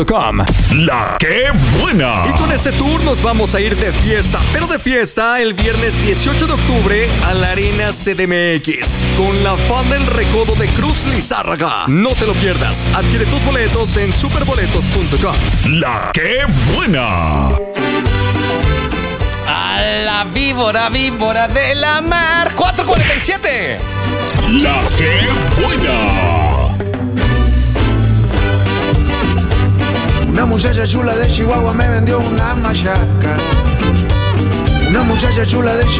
La que buena. Y con este tour nos vamos a ir de fiesta, pero de fiesta el viernes 18 de octubre a la Arena CDMX con la Fan del Recodo de Cruz Lizárraga. No te lo pierdas. Adquiere tus boletos en superboletos.com. La que buena. A la víbora de la mar. 4:47. La que buena. Una muchacha chula de Chihuahua me vendió una machaca. Una muchacha chula de Chihuahua